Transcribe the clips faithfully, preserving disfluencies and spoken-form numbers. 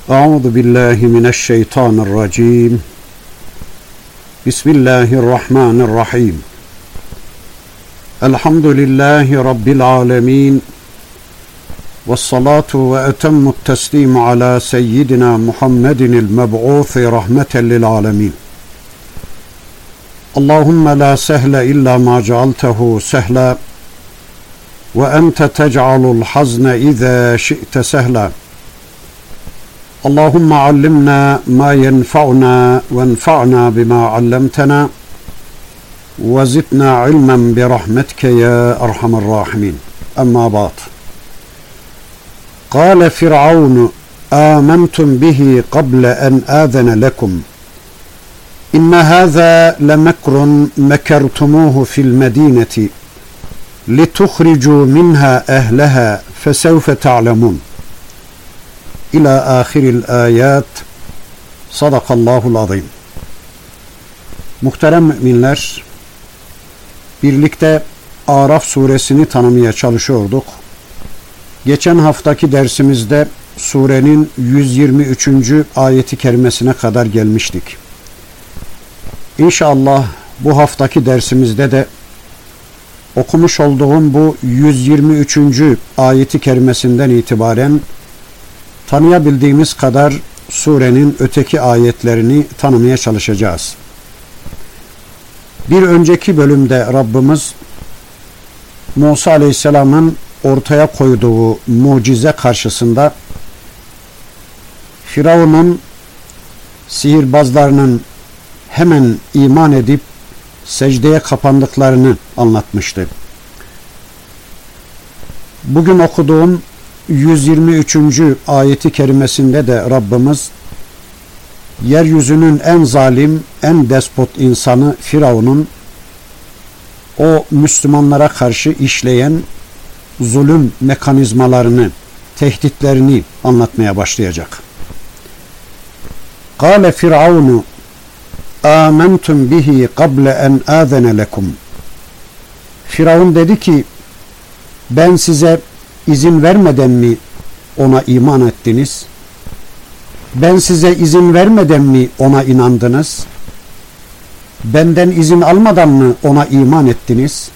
Euzu billahi mineşşeytanirracim. Bismillahirrahmanirrahim. Elhamdülillahi Rabbil alemin. Vessalatu ve etemmut teslimu ala seyyidina Muhammedinil meb'ûthi rahmeten lil alemin. Allahümme la sehle illa ma cealtehu sehla ve ente tec'alul hazne izâ şi'te sehla. Allahümme allimna ma yenfa'una ve enfa'na bima allamtana ve zidna ilmen bi rahmetike ya erhamer rahimin. Amma ba'd. Kâle Firavun âmentum bihi qable en âzene lekum. İnne hâzâ lemekrun mekertumuhu fil medîneti lituhricû minhâ ehleha fesevfe ta'lemûn. İlâ âhiril âyât. Sadakallâhul azîm. Muhterem müminler, birlikte Araf suresini tanımaya çalışıyorduk. Geçen haftaki dersimizde surenin yüz yirmi üçüncü ayeti kerimesine kadar gelmiştik. İnşallah bu haftaki dersimizde de okumuş olduğum bu yüz yirmi üçüncü ayeti kerimesinden itibaren tanıyabildiğimiz kadar surenin öteki ayetlerini tanımaya çalışacağız. Bir önceki bölümde Rabbimiz Musa Aleyhisselam'ın ortaya koyduğu mucize karşısında Firavun'un sihirbazlarının hemen iman edip secdeye kapandıklarını anlatmıştı. Bugün okuduğum yüz yirmi üçüncü ayeti kerimesinde de Rabbimiz yeryüzünün en zalim, en despot insanı Firavun'un o Müslümanlara karşı işleyen zulüm mekanizmalarını, tehditlerini anlatmaya başlayacak. Kâle Firavunu âmentum bihi qable en âzene lekum. Firavun dedi ki, ben size izin vermeden mi ona iman ettiniz? Ben size izin vermeden mi ona inandınız? Benden izin almadan mı ona iman ettiniz?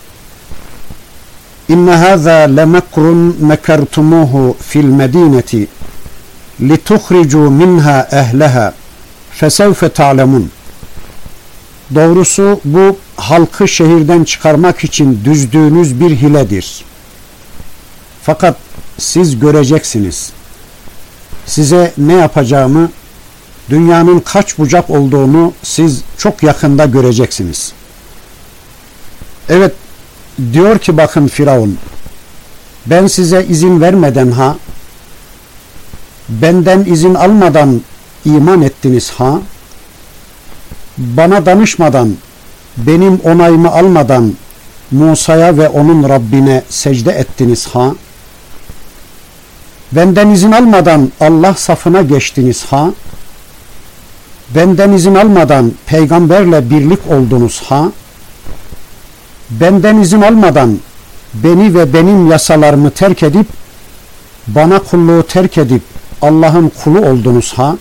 İnne hâzâ lemekrun mekertumuhu fil medîneti lituhricû minhâ ehleha fesevfe ta'lemûn. Doğrusu bu halkı şehirden çıkarmak için düzdüğünüz bir hiledir. Fakat siz göreceksiniz. Size ne yapacağımı, dünyanın kaç bucak olduğunu siz çok yakında göreceksiniz. Evet, diyor ki bakın Firavun, ben size izin vermeden ha, benden izin almadan iman ettiniz ha, bana danışmadan, benim onayımı almadan Musa'ya ve onun Rabbine secde ettiniz ha, benden izin almadan Allah safına geçtiniz ha, benden izin almadan peygamberle birlik oldunuz ha, benden izin almadan beni ve benim yasalarımı terk edip bana kulluğu terk edip Allah'ın kulu oldunuz ha,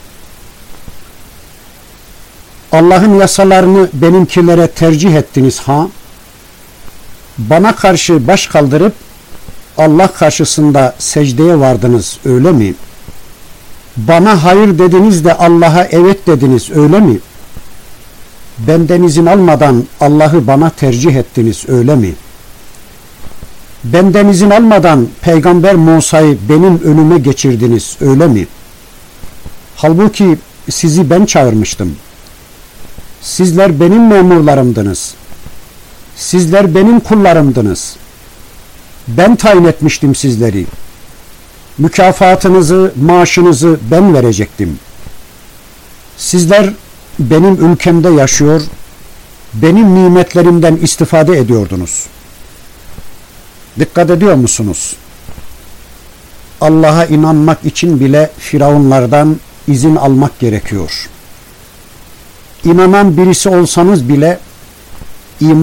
Allah'ın yasalarını benimkilere tercih ettiniz ha, bana karşı baş kaldırıp Allah karşısında secdeye vardınız öyle mi? Bana hayır dediniz de Allah'a evet dediniz öyle mi? Benden izin almadan Allah'ı bana tercih ettiniz öyle mi? Benden izin almadan Peygamber Musa'yı benim önüme geçirdiniz öyle mi? Halbuki sizi ben çağırmıştım. Sizler benim memurlarımdınız. Sizler benim kullarımdınız. Ben tayin etmiştim sizleri. Mükafatınızı, maaşınızı ben verecektim. Sizler benim ülkemde yaşıyor, benim nimetlerimden istifade ediyordunuz. Dikkat ediyor musunuz? Allah'a inanmak için bile firavunlardan izin almak gerekiyor. İnanan birisi olsanız bile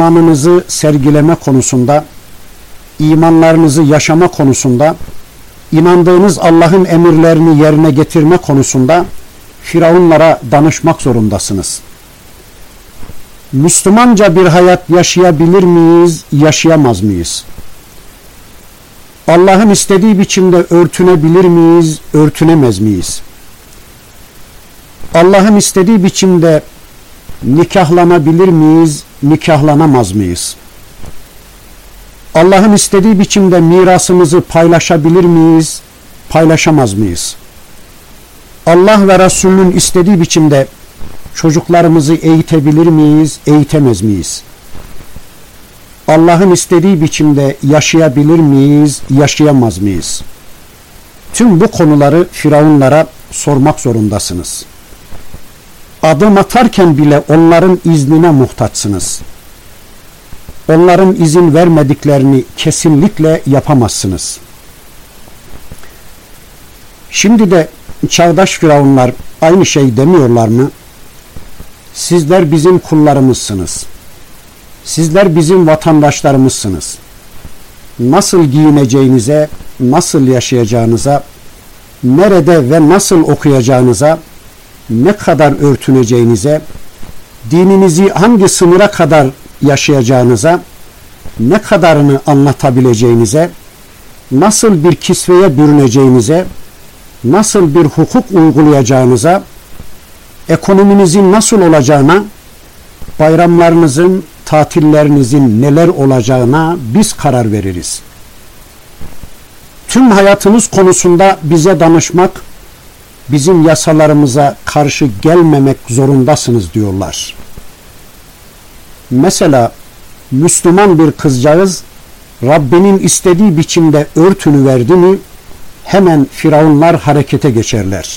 imanınızı sergileme konusunda, imanlarınızı yaşama konusunda inandığınız Allah'ın emirlerini yerine getirme konusunda Firavunlara danışmak zorundasınız. Müslümanca bir hayat yaşayabilir miyiz, yaşayamaz mıyız? Allah'ın istediği biçimde örtünebilir miyiz, örtünemez miyiz? Allah'ın istediği biçimde nikahlanabilir miyiz, nikahlanamaz mıyız? Allah'ın istediği biçimde mirasımızı paylaşabilir miyiz, paylaşamaz mıyız? Allah ve Resulünün istediği biçimde çocuklarımızı eğitebilir miyiz, eğitemez miyiz? Allah'ın istediği biçimde yaşayabilir miyiz, yaşayamaz mıyız? Tüm bu konuları Firavunlara sormak zorundasınız. Adım atarken bile onların iznine muhtaçsınız. Onların izin vermediklerini kesinlikle yapamazsınız. Şimdi de çağdaş firavunlar aynı şey demiyorlar mı? Sizler bizim kullarımızsınız. Sizler bizim vatandaşlarımızsınız. Nasıl giyineceğinize, nasıl yaşayacağınıza, nerede ve nasıl okuyacağınıza, ne kadar örtüneceğinize, dininizi hangi sınıra kadar yaşayacağınıza, ne kadarını anlatabileceğinize, nasıl bir kisveye bürüneceğinize, nasıl bir hukuk uygulayacağınıza, ekonominizin nasıl olacağına, bayramlarınızın, tatillerinizin neler olacağına biz karar veririz. Tüm hayatımız konusunda bize danışmak, bizim yasalarımıza karşı gelmemek zorundasınız diyorlar. Mesela Müslüman bir kızcağız Rabbinin istediği biçimde örtünü verdi mi hemen firavunlar harekete geçerler.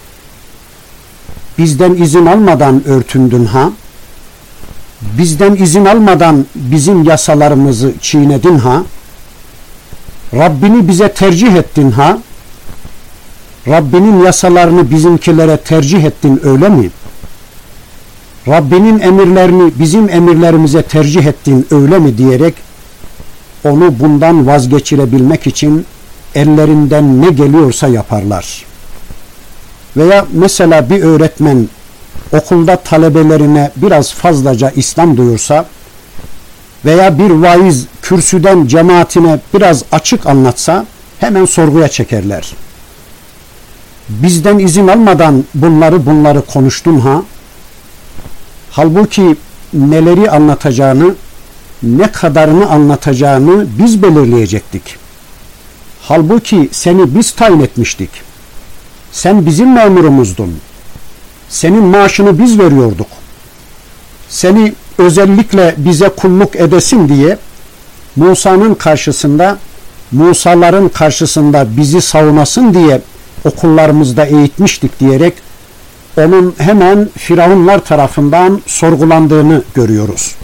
Bizden izin almadan örtündün ha? Bizden izin almadan bizim yasalarımızı çiğnedin ha? Rabbini bize tercih ettin ha? Rabbinin yasalarını bizimkilere tercih ettin öyle mi? Rabbinin emirlerini bizim emirlerimize tercih ettin öyle mi diyerek onu bundan vazgeçirebilmek için ellerinden ne geliyorsa yaparlar. Veya mesela bir öğretmen okulda talebelerine biraz fazlaca İslam duyursa veya bir vaiz kürsüden cemaatine biraz açık anlatsa hemen sorguya çekerler. Bizden izin almadan bunları bunları konuştun ha? Halbuki neleri anlatacağını, ne kadarını anlatacağını biz belirleyecektik. Halbuki seni biz tayin etmiştik. Sen bizim memurumuzdun. Senin maaşını biz veriyorduk. Seni özellikle bize kulluk edesin diye Musa'nın karşısında, Musa'ların karşısında bizi savunasın diye okullarımızda eğitmiştik diyerek onun hemen firavunlar tarafından sorgulandığını görüyoruz.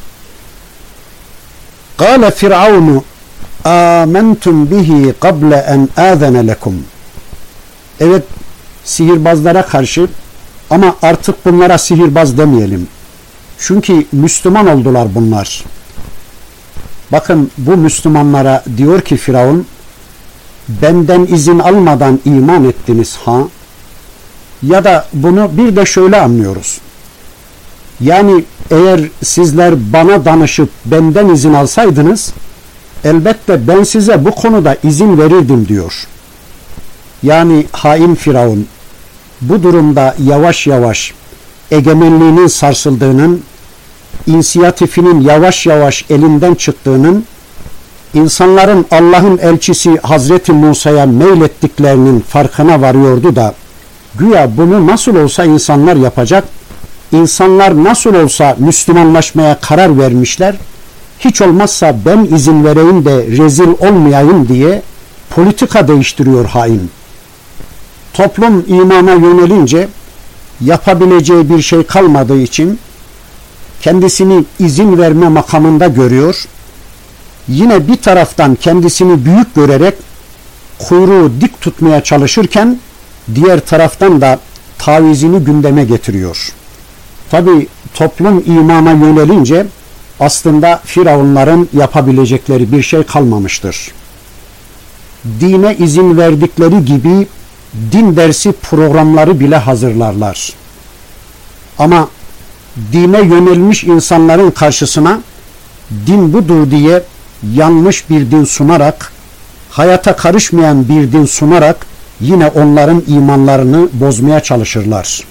Kâle firavunu âmentum bihi qable en âzene lekum. Evet, sihirbazlara karşı, ama artık bunlara sihirbaz demeyelim. Çünkü Müslüman oldular bunlar. Bakın bu Müslümanlara diyor ki Firavun, benden izin almadan iman ettiniz ha? Ya da bunu bir de şöyle anlıyoruz. Yani eğer sizler bana danışıp benden izin alsaydınız, elbette ben size bu konuda izin verirdim diyor. Yani hain Firavun bu durumda yavaş yavaş egemenliğinin sarsıldığının, inisiyatifinin yavaş yavaş elinden çıktığının, insanların Allah'ın elçisi Hazreti Musa'ya meylettiklerinin farkına varıyordu da güya bunu nasıl olsa insanlar yapacak, insanlar nasıl olsa Müslümanlaşmaya karar vermişler, hiç olmazsa ben izin vereyim de rezil olmayayım diye politika değiştiriyor hain. Toplum imana yönelince yapabileceği bir şey kalmadığı için kendisini izin verme makamında görüyor. Yine bir taraftan kendisini büyük görerek kuyruğu dik tutmaya çalışırken diğer taraftan da tavizini gündeme getiriyor. Tabi toplum imana yönelince aslında firavunların yapabilecekleri bir şey kalmamıştır. dine izin verdikleri gibi din dersi programları bile hazırlarlar. Ama dine yönelmiş insanların karşısına din budur diye yanlış bir din sunarak, hayata karışmayan bir din sunarak yine onların imanlarını bozmaya çalışırlar.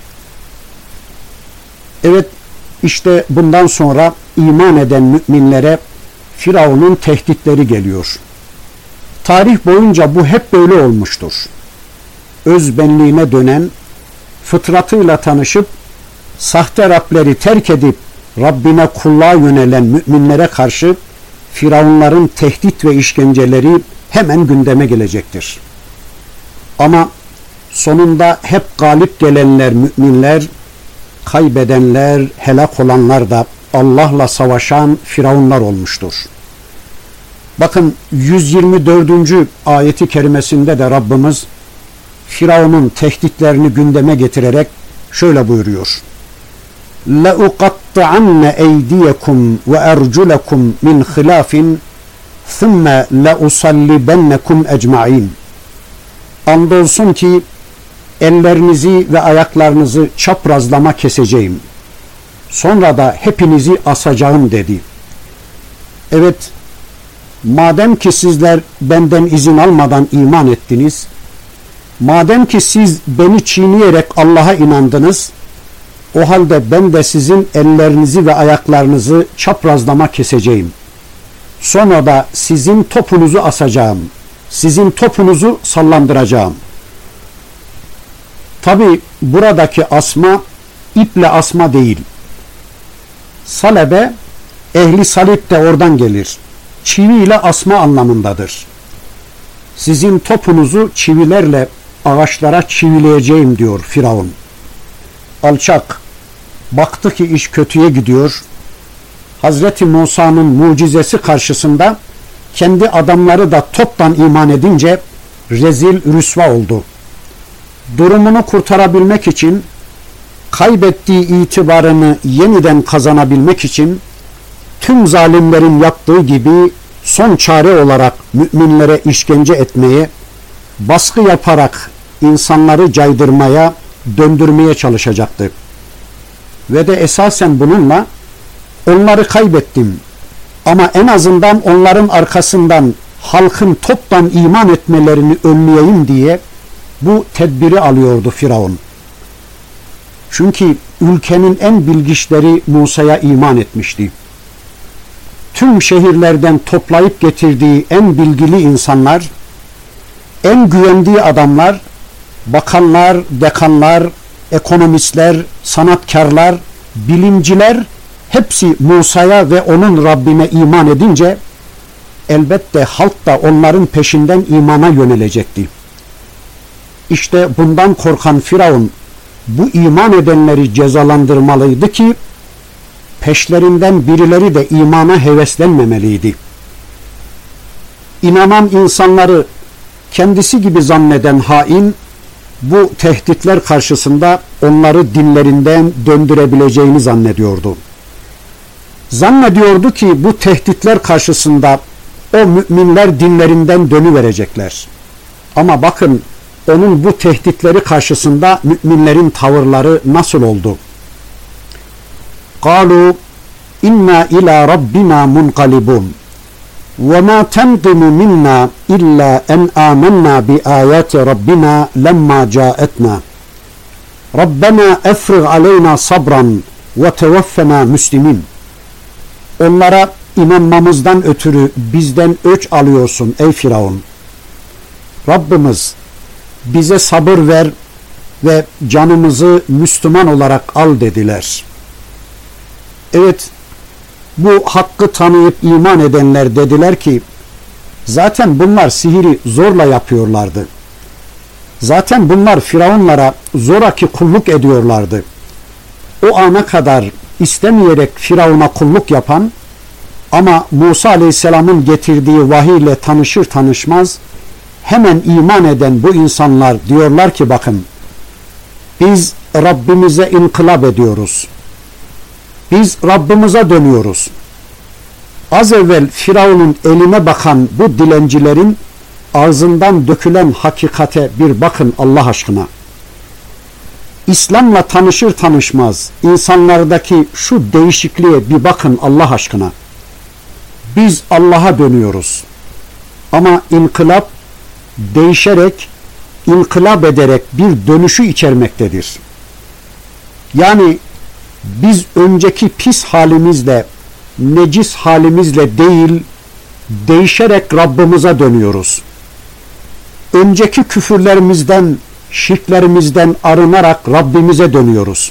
Evet, işte bundan sonra iman eden müminlere Firavun'un tehditleri geliyor. Tarih boyunca bu hep böyle olmuştur. Özbenliğine dönen, fıtratıyla tanışıp, sahte Rableri terk edip Rabbine kulluğa yönelen müminlere karşı Firavunların tehdit ve işkenceleri hemen gündeme gelecektir. Ama sonunda hep galip gelenler müminler, kaybedenler, helak olanlar da Allah'la savaşan Firavunlar olmuştur. Bakın yüz yirmi dördüncü ayeti kerimesinde de Rabbimiz Firavun'un tehditlerini gündeme getirerek şöyle buyuruyor. لَاُقَطَّعَنَّ اَيْدِيَكُمْ وَاَرْجُلَكُمْ مِنْ خِلَافٍ ثُمَّ لَاُصَلِّبَنَّكُمْ اَجْمَعِينَ. Andolsun ki ellerinizi ve ayaklarınızı çaprazlama keseceğim. Sonra da hepinizi asacağım dedi. Evet, madem ki sizler benden izin almadan iman ettiniz, madem ki siz beni çiğneyerek Allah'a inandınız, o halde ben de sizin ellerinizi ve ayaklarınızı çaprazlama keseceğim. Sonra da sizin topunuzu asacağım. Sizin topunuzu sallandıracağım. Tabi buradaki asma iple asma değil. Salebe, ehli salip de oradan gelir. Çiviyle asma anlamındadır. Sizin topunuzu çivilerle ağaçlara çivileyeceğim diyor Firavun. Alçak, baktı ki iş kötüye gidiyor. Hazreti Musa'nın mucizesi karşısında kendi adamları da toptan iman edince rezil rüsva oldu. Durumunu kurtarabilmek için, kaybettiği itibarını yeniden kazanabilmek için tüm zalimlerin yaptığı gibi son çare olarak müminlere işkence etmeye, baskı yaparak insanları caydırmaya, döndürmeye çalışacaktı. Ve de esasen bununla onları kaybettim ama en azından onların arkasından halkın toptan iman etmelerini önleyeyim diye bu tedbiri alıyordu Firavun. Çünkü ülkenin en bilgiçleri Musa'ya iman etmişti. Tüm şehirlerden toplayıp getirdiği en bilgili insanlar, en güvendiği adamlar, bakanlar, dekanlar, ekonomistler, sanatkarlar, bilimciler hepsi Musa'ya ve onun Rabbine iman edince elbette halk da onların peşinden imana yönelecekti. İşte bundan korkan Firavun bu iman edenleri cezalandırmalıydı ki peşlerinden birileri de imana heveslenmemeliydi. İnanan insanları kendisi gibi zanneden hain bu tehditler karşısında onları dinlerinden döndürebileceğini zannediyordu. Zannediyordu ki bu tehditler karşısında o müminler dinlerinden dönüverecekler. Ama bakın onun bu tehditleri karşısında müminlerin tavırları nasıl oldu? قَالُوا اِنَّا اِلَى رَبِّنَا مُنْقَلِبُونَ وَمَا تَنْقِمُ مِنَّا إِلَّا أَنْ آمَنَّا بِآيَاتِ رَبِّنَا لَمَّا جَاءَتْنَا رَبَّنَا اَفْرِغْ عَلَيْنَا صَبْرًا وَتَوَفَّنَا مُسْلِمِينَ. Onlara inanmamızdan ötürü bizden öç alıyorsun ey Firavun. Rabbimiz bize sabır ver ve canımızı Müslüman olarak al dediler. Evet, bu hakkı tanıyıp iman edenler dediler ki zaten bunlar sihiri zorla yapıyorlardı. Zaten bunlar Firavunlara zoraki kulluk ediyorlardı. O ana kadar istemeyerek Firavun'a kulluk yapan ama Musa Aleyhisselam'ın getirdiği vahiyle tanışır tanışmaz hemen iman eden bu insanlar diyorlar ki bakın biz Rabbimize inkılap ediyoruz. Biz Rabbimize dönüyoruz. Az evvel Firavun'un eline bakan bu dilencilerin ağzından dökülen hakikate bir bakın Allah aşkına. İslam'la tanışır tanışmaz insanlardaki şu değişikliğe bir bakın Allah aşkına. Biz Allah'a dönüyoruz. Ama inkılap değişerek, inkılap ederek bir dönüşü içermektedir. Yani biz önceki pis halimizle, necis halimizle değil, değişerek Rabbimize dönüyoruz. Önceki küfürlerimizden, şirklerimizden arınarak Rabbimize dönüyoruz.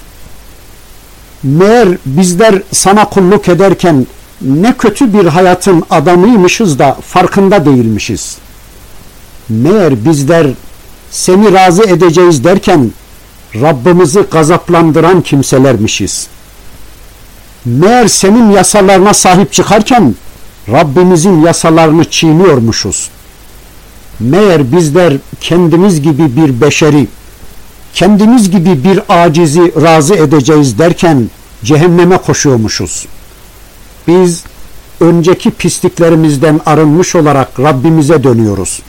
Meğer bizler sana kulluk ederken ne kötü bir hayatın adamıymışız da farkında değilmişiz. Meğer bizler seni razı edeceğiz derken Rabbimizi gazaplandıran kimselermişiz. Meğer senin yasalarına sahip çıkarken Rabbimizin yasalarını çiğniyormuşuz. Meğer bizler kendimiz gibi bir beşeri, kendimiz gibi bir acizi razı edeceğiz derken cehenneme koşuyormuşuz. Biz önceki pisliklerimizden arınmış olarak Rabbimize dönüyoruz.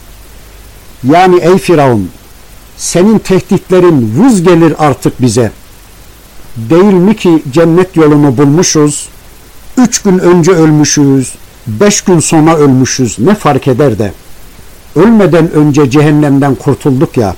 Yani ey Firavun, senin tehditlerin vız gelir artık bize. Değil mi ki cennet yolunu bulmuşuz, üç gün önce ölmüşüz, beş gün sonra ölmüşüz, ne fark eder de. Ölmeden önce cehennemden kurtulduk ya.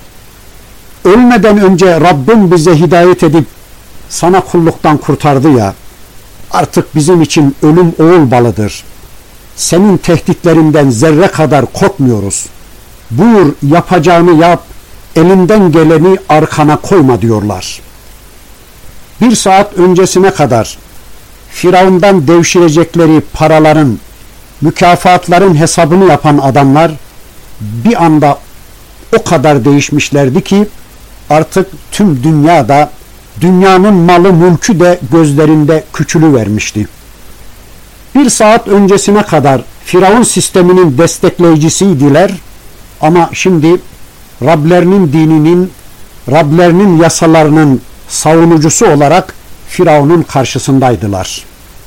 Ölmeden önce Rabbim bize hidayet edip sana kulluktan kurtardı ya. Artık bizim için ölüm oğul balıdır. Senin tehditlerinden zerre kadar korkmuyoruz. Buyur, yapacağını yap, elinden geleni arkana koyma diyorlar. Bir saat öncesine kadar Firavundan devşirecekleri paraların, mükafatların hesabını yapan adamlar bir anda o kadar değişmişlerdi ki artık tüm dünyada, dünyanın malı mülkü de gözlerinde küçülüvermişti. Bir saat öncesine kadar Firavun sisteminin destekleyicisiydiler ama şimdi Rablerinin dininin, Rablerinin yasalarının savunucusu olarak Firavun'un karşısındaydılar.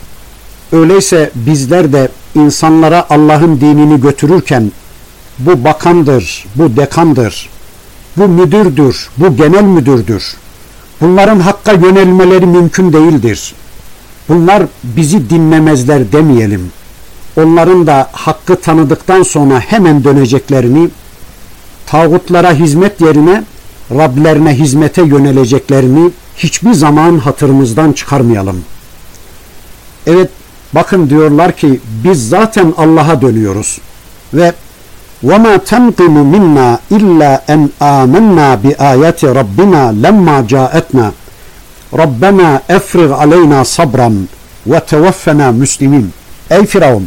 Öyleyse bizler de insanlara Allah'ın dinini götürürken bu bakandır, bu dekandır, bu müdürdür, bu genel müdürdür. Bunların hakka yönelmeleri mümkün değildir. Bunlar bizi dinlemezler demeyelim. Onların da hakkı tanıdıktan sonra hemen döneceklerini, tağutlara hizmet yerine Rablerine hizmete yöneleceklerini hiçbir zaman hatırımızdan çıkarmayalım. Evet, bakın diyorlar ki biz zaten Allah'a dönüyoruz ve وَمَا تَنْقِمُ مِنَّا إِلَّا أَنْ آمَنَّا بِآيَاتِ رَبِّنَا لَمَّا جَاءَتْنَا رَبَّنَا اَفْرِغْ عَلَيْنَا صَبْرًا وَتَوَفَّنَا مُسْلِمِينَ. Ey Firavun,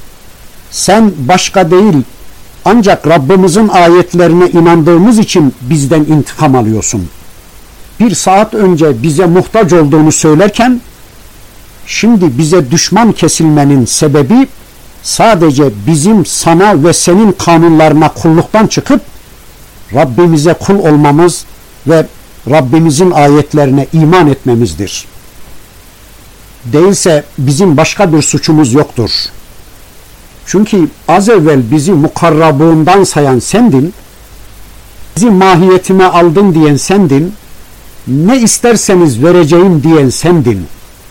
sen başka değil ancak Rabbimizin ayetlerine inandığımız için bizden intikam alıyorsun. Bir saat önce bize muhtaç olduğunu söylerken şimdi bize düşman kesilmenin sebebi sadece bizim sana ve senin kanunlarına kulluktan çıkıp Rabbimize kul olmamız ve Rabbimizin ayetlerine iman etmemizdir. Değilse bizim başka bir suçumuz yoktur. Çünkü az evvel bizi mukarrabığından sayan sendin, bizi mahiyetime aldın diyen sendin, ne isterseniz vereceğim diyen sendin.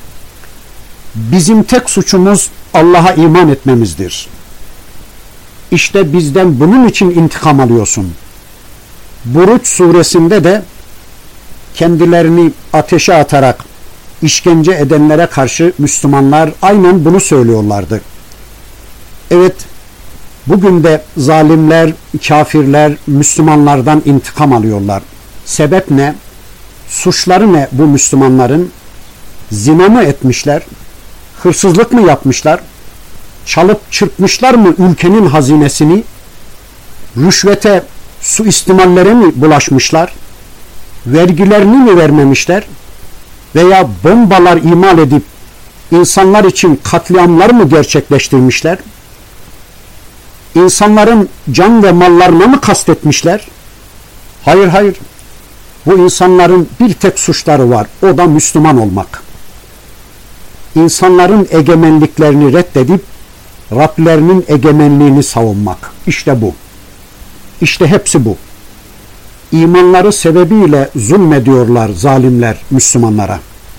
Bizim tek suçumuz Allah'a iman etmemizdir. İşte bizden bunun için intikam alıyorsun. Buruç suresinde de kendilerini ateşe atarak işkence edenlere karşı Müslümanlar aynen bunu söylüyorlardı. Evet, bugün de zalimler, kafirler Müslümanlardan intikam alıyorlar. Sebep ne? Suçları ne bu Müslümanların? Zina mı etmişler? Hırsızlık mı yapmışlar? Çalıp çırpmışlar mı ülkenin hazinesini? Rüşvete, suistimallere mi bulaşmışlar? Vergilerini mi vermemişler? Veya bombalar imal edip insanlar için katliamlar mı gerçekleştirmişler? İnsanların can ve mallarına mı kastetmişler? Hayır hayır. Bu insanların bir tek suçları var. O da Müslüman olmak. İnsanların egemenliklerini reddedip Rablerinin egemenliğini savunmak. İşte bu. İşte hepsi bu. İmanları sebebiyle zulmediyorlar zalimler Müslümanlara.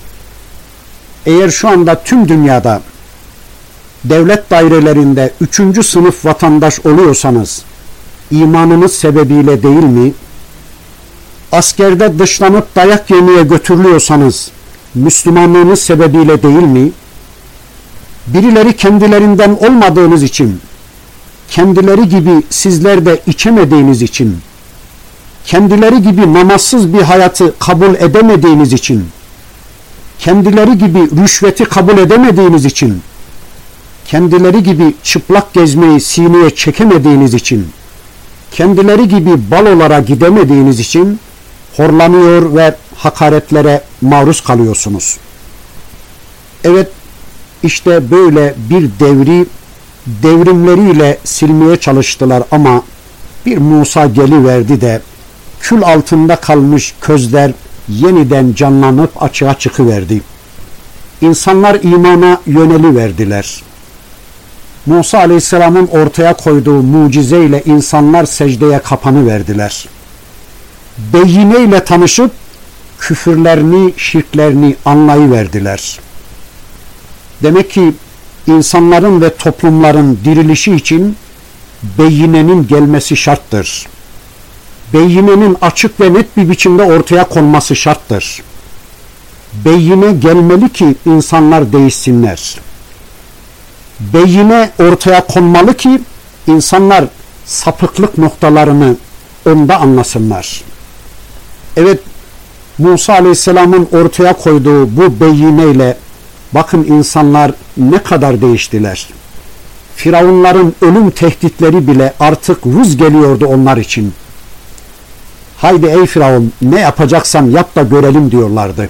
Eğer şu anda tüm dünyada devlet dairelerinde üçüncü sınıf vatandaş oluyorsanız imanınız sebebiyle değil mi? Askerde dışlanıp dayak yemeye götürülüyorsanız Müslümanlığınız sebebiyle değil mi? Birileri kendilerinden olmadığınız için, kendileri gibi sizler de içemediğiniz için, kendileri gibi namazsız bir hayatı kabul edemediğiniz için, kendileri gibi rüşveti kabul edemediğiniz için, kendileri gibi çıplak gezmeyi sineye çekemediğiniz için, kendileri gibi balolara gidemediğiniz için horlanıyor ve hakaretlere maruz kalıyorsunuz. Evet, işte böyle bir devri devrimleriyle silmeye çalıştılar ama bir Musa geliverdi de kül altında kalmış közler yeniden canlanıp açığa çıkıverdi. İnsanlar imana yöneliverdiler. Musa Aleyhisselam'ın ortaya koyduğu mucizeyle insanlar secdeye kapanıverdiler. Beyineyle tanışıp küfürlerini, şirklerini anlayıverdiler. Demek ki insanların ve toplumların dirilişi için beyinenin gelmesi şarttır. Beyinenin açık ve net bir biçimde ortaya konması şarttır. Beyine gelmeli ki insanlar değişsinler. Beyine ortaya konmalı ki insanlar sapıklık noktalarını onda anlasınlar. Evet, Musa Aleyhisselam'ın ortaya koyduğu bu beyineyle bakın insanlar ne kadar değiştiler. Firavunların ölüm tehditleri bile artık vız geliyordu onlar için. Haydi ey Firavun, ne yapacaksan yap da görelim diyorlardı.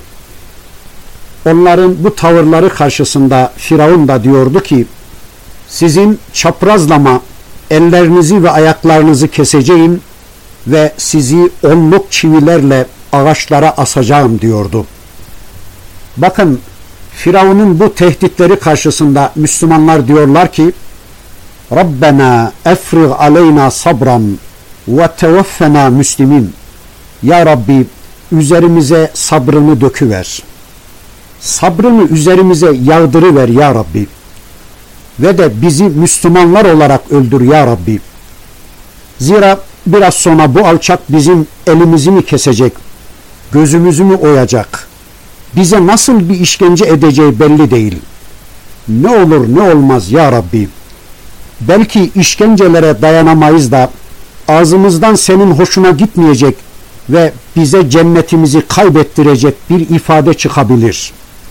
Onların bu tavırları karşısında Firavun da diyordu ki, sizin çaprazlama ellerinizi ve ayaklarınızı keseceğim ve sizi onluk çivilerle ağaçlara asacağım diyordu. Bakın, Firavun'un bu tehditleri karşısında Müslümanlar diyorlar ki, Rabbena efrig aleyna sabran ve tevaffena müslimin. Ya Rabbi, üzerimize sabrını döküver. Sabrını üzerimize yağdırıver ya Rabbi. Ve de bizi Müslümanlar olarak öldür ya Rabbi. Zira biraz sonra bu alçak bizim elimizi mi kesecek, gözümüzü mü oyacak, bize nasıl bir işkence edeceği belli değil. Ne olur ne olmaz ya Rabbi. Belki işkencelere dayanamayız da ağzımızdan senin hoşuna gitmeyecek ve bize cennetimizi kaybettirecek bir ifade çıkabilir.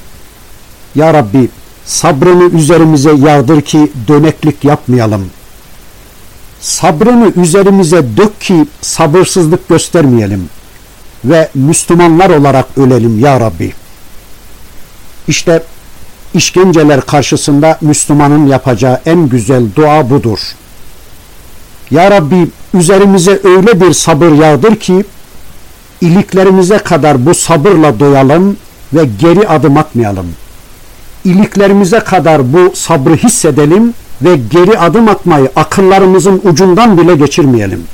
Ya Rabbi, sabrını üzerimize yağdır ki döneklik yapmayalım. Sabrını üzerimize dök ki sabırsızlık göstermeyelim ve Müslümanlar olarak ölelim ya Rabbi. İşte işkenceler karşısında Müslümanın yapacağı en güzel dua budur. Ya Rabbi, üzerimize öyle bir sabır yağdır ki iliklerimize kadar bu sabırla doyalım ve geri adım atmayalım. İliklerimize kadar bu sabrı hissedelim ve geri adım atmayı akıllarımızın ucundan bile geçirmeyelim.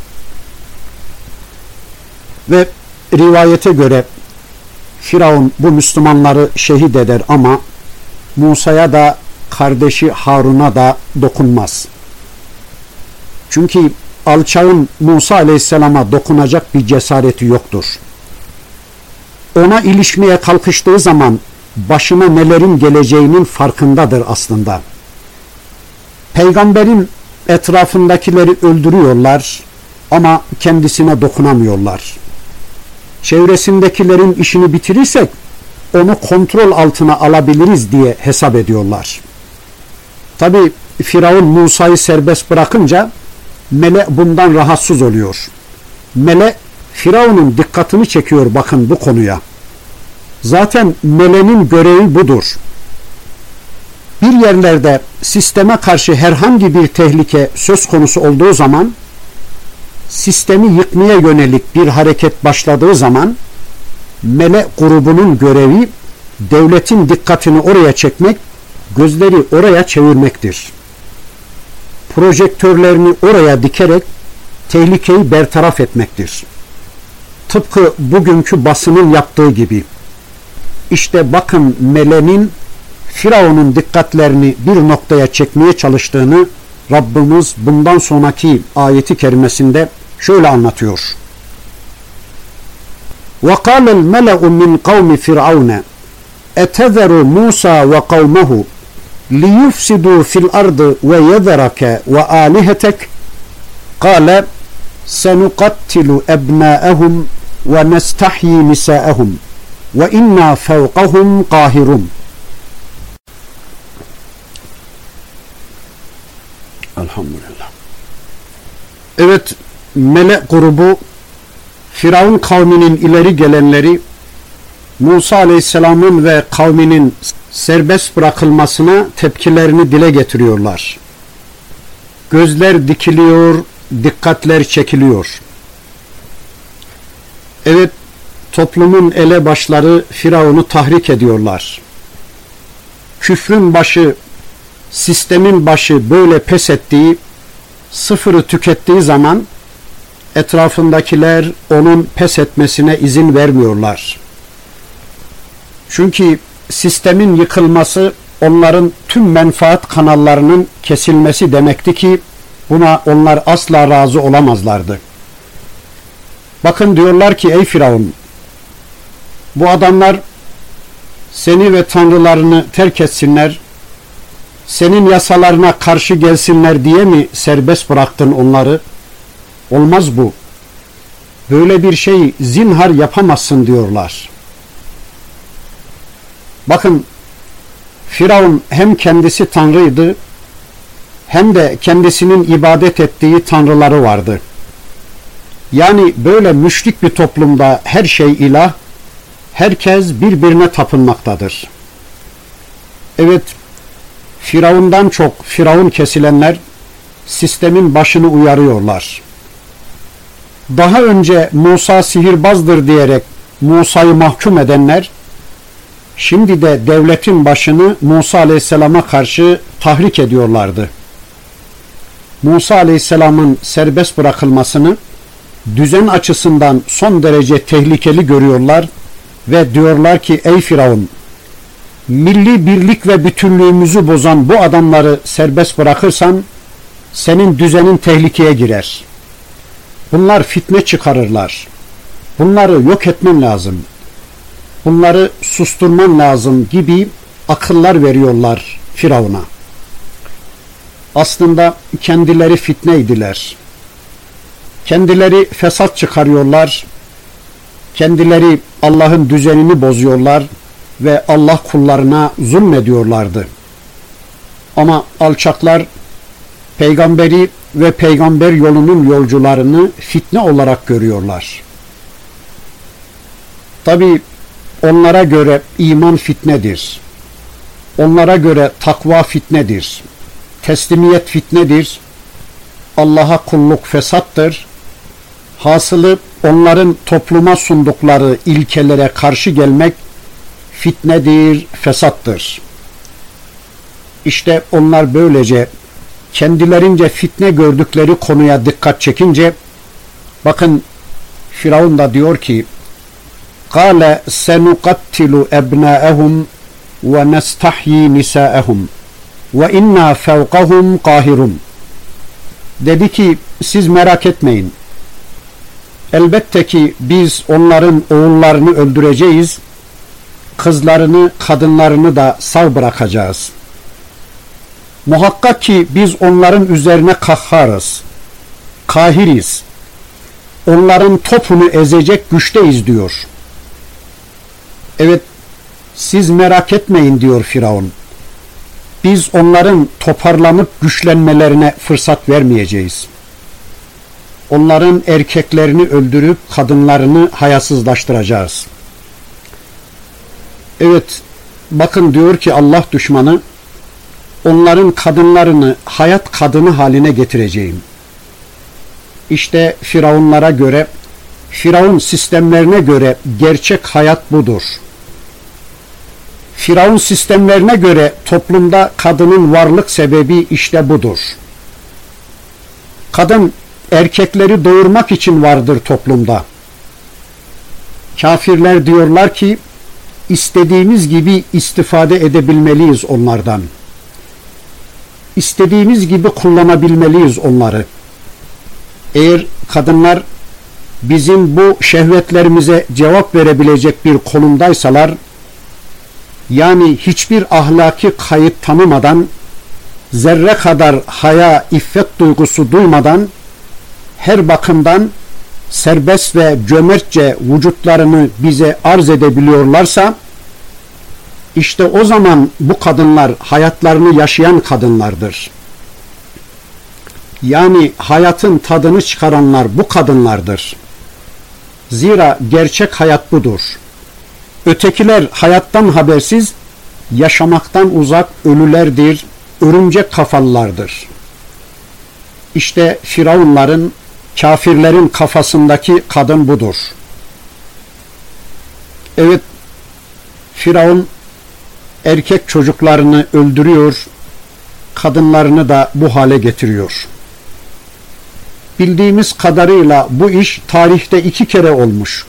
Ve rivayete göre Firavun bu Müslümanları şehit eder ama Musa'ya da kardeşi Harun'a da dokunmaz. Çünkü alçağın Musa Aleyhisselam'a dokunacak bir cesareti yoktur. Ona ilişmeye kalkıştığı zaman başına nelerin geleceğinin farkındadır aslında. Peygamberin etrafındakileri öldürüyorlar ama kendisine dokunamıyorlar. Çevresindekilerin işini bitirirsek onu kontrol altına alabiliriz diye hesap ediyorlar. Tabi Firavun Musa'yı serbest bırakınca Mele bundan rahatsız oluyor. Mele Firavun'un dikkatini çekiyor bakın bu konuya. Zaten Mele'nin görevi budur. Bir yerlerde sisteme karşı herhangi bir tehlike söz konusu olduğu zaman, sistemi yıkmaya yönelik bir hareket başladığı zaman Mele grubunun görevi devletin dikkatini oraya çekmek, gözleri oraya çevirmektir. Projektörlerini oraya dikerek tehlikeyi bertaraf etmektir. Tıpkı bugünkü basının yaptığı gibi. İşte bakın meleğin Firavun'un dikkatlerini bir noktaya çekmeye çalıştığını Rabbimiz bundan sonraki ayeti kerimesinde şöyle anlatıyor. وَقَالَ الْمَلَأُ مِنْ قَوْمِ فِرْعَوْنَ اَتَذَرُ مُوسَى وَقَوْمَهُ لِيُفْسِدُوا فِي الْأَرْضِ وَيَذَرَكَ وَآلِهَتَكَ قَالَ سَنُقَتِّلُ أَبْنَاءَهُمْ وَنَسْتَحْيِي نِسَاءَهُمْ وَإِنَّا فَوْقَهُمْ قَاهِرُونَ. Elhamdülillah. Evet, melek grubu Firavun kavminin ileri gelenleri Musa Aleyhisselam'ın ve kavminin serbest bırakılmasına tepkilerini dile getiriyorlar. Gözler dikiliyor, dikkatler çekiliyor. Evet, toplumun elebaşları Firavun'u tahrik ediyorlar. Küfrün başı, sistemin başı böyle pes ettiği, sıfırı tükettiği zaman etrafındakiler onun pes etmesine izin vermiyorlar. Çünkü sistemin yıkılması onların tüm menfaat kanallarının kesilmesi demekti ki buna onlar asla razı olamazlardı. Bakın diyorlar ki ey Firavun, bu adamlar seni ve tanrılarını terk etsinler, senin yasalarına karşı gelsinler diye mi serbest bıraktın onları? Olmaz bu. Böyle bir şeyi zinhar yapamazsın diyorlar. Bakın, Firavun hem kendisi tanrıydı, hem de kendisinin ibadet ettiği tanrıları vardı. Yani böyle müşrik bir toplumda her şey ilah, herkes birbirine tapınmaktadır. Evet, Firavundan çok Firavun kesilenler sistemin başını uyarıyorlar. Daha önce Musa sihirbazdır diyerek Musa'yı mahkum edenler, şimdi de devletin başını Musa Aleyhisselam'a karşı tahrik ediyorlardı. Musa Aleyhisselam'ın serbest bırakılmasını düzen açısından son derece tehlikeli görüyorlar ve diyorlar ki ey Firavun, milli birlik ve bütünlüğümüzü bozan bu adamları serbest bırakırsan senin düzenin tehlikeye girer. Bunlar fitne çıkarırlar. Bunları yok etmen lazım. Bunları susturman lazım gibi akıllar veriyorlar Firavun'a. Aslında kendileri fitneydiler. Kendileri fesat çıkarıyorlar. Kendileri Allah'ın düzenini bozuyorlar ve Allah kullarına zulmediyorlardı. Ama alçaklar peygamberi ve peygamber yolunun yolcularını fitne olarak görüyorlar. Tabi onlara göre iman fitnedir. Onlara göre takva fitnedir. Teslimiyet fitnedir. Allah'a kulluk fesattır. Hasılı onların topluma sundukları ilkelere karşı gelmek fitnedir, fesattır. İşte onlar böylece kendilerince fitne gördükleri konuya dikkat çekince bakın Firavun da diyor ki قَالَ سَنُقَتِّلُ أَبْنَاءَهُمْ وَنَسْتَحْيِي نِسَاءَهُمْ وَإِنَّا فَوْقَهُمْ قَاهِرُونَ. Dedi ki siz merak etmeyin. Elbette ki biz onların oğullarını öldüreceğiz, kızlarını, kadınlarını da sağ bırakacağız. Muhakkak ki biz onların üzerine kahharız, kahiriz. Onların topunu ezecek güçteyiz diyor. Evet, siz merak etmeyin diyor Firavun. Biz onların toparlanıp güçlenmelerine fırsat vermeyeceğiz. Onların erkeklerini öldürüp kadınlarını hayasızlaştıracağız. Evet, bakın diyor ki Allah düşmanı, onların kadınlarını hayat kadını haline getireceğim. İşte Firavunlara göre, Firavun sistemlerine göre gerçek hayat budur. Firavun sistemlerine göre toplumda kadının varlık sebebi işte budur. Kadın erkekleri doğurmak için vardır toplumda. Kafirler diyorlar ki istediğimiz gibi istifade edebilmeliyiz onlardan. İstediğimiz gibi kullanabilmeliyiz onları. Eğer kadınlar bizim bu şehvetlerimize cevap verebilecek bir konumdaysalar, yani hiçbir ahlaki kayıt tanımadan, zerre kadar haya, iffet duygusu duymadan, her bakımdan serbest ve cömertçe vücutlarını bize arz edebiliyorlarsa, işte o zaman bu kadınlar hayatlarını yaşayan kadınlardır. Yani hayatın tadını çıkaranlar bu kadınlardır. Zira gerçek hayat budur. Ötekiler hayattan habersiz, yaşamaktan uzak ölülerdir, örümcek kafalılardır. İşte Firavunların, kafirlerin kafasındaki kadın budur. Evet, Firavun erkek çocuklarını öldürüyor, kadınlarını da bu hale getiriyor. Bildiğimiz kadarıyla bu iş tarihte iki kere olmuş.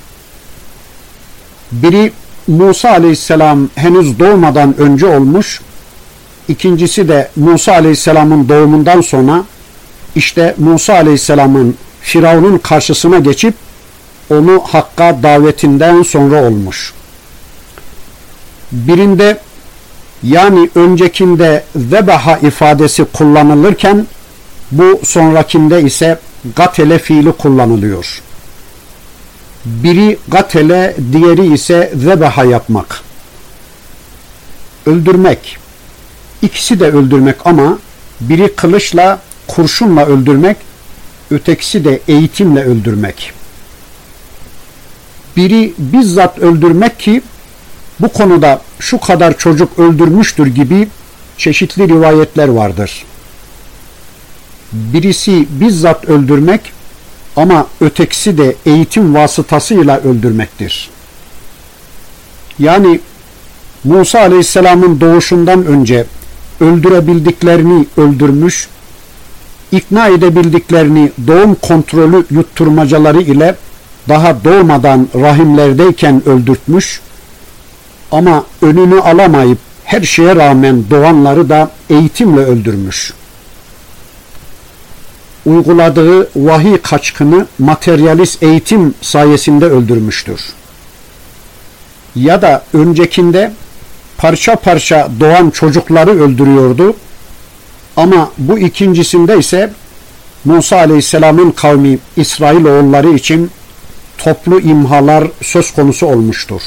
Biri Musa Aleyhisselam henüz doğmadan önce olmuş, ikincisi de Musa Aleyhisselam'ın doğumundan sonra, işte Musa Aleyhisselam'ın Firavun'un karşısına geçip onu Hakk'a davetinden sonra olmuş. Birinde, yani öncekinde zebaha ifadesi kullanılırken, bu sonrakinde ise gatele fiili kullanılıyor. Biri gatele, diğeri ise zebaha yapmak. Öldürmek. İkisi de öldürmek ama biri kılıçla, kurşunla öldürmek, ötekisi de eğitimle öldürmek. Biri bizzat öldürmek ki bu konuda şu kadar çocuk öldürmüştür gibi çeşitli rivayetler vardır. Birisi bizzat öldürmek ama ötekisi de eğitim vasıtasıyla öldürmektir. Yani Musa Aleyhisselam'ın doğuşundan önce öldürebildiklerini öldürmüş, ikna edebildiklerini doğum kontrolü yutturmacaları ile daha doğmadan rahimlerdeyken öldürtmüş ama önünü alamayıp her şeye rağmen doğanları da eğitimle öldürmüş. Uyguladığı vahiy kaçkını materyalist eğitim sayesinde öldürmüştür. Ya da öncekinde parça parça doğan çocukları öldürüyordu ama bu ikincisinde ise Musa Aleyhisselam'ın kavmi İsrailoğulları için toplu imhalar söz konusu olmuştur.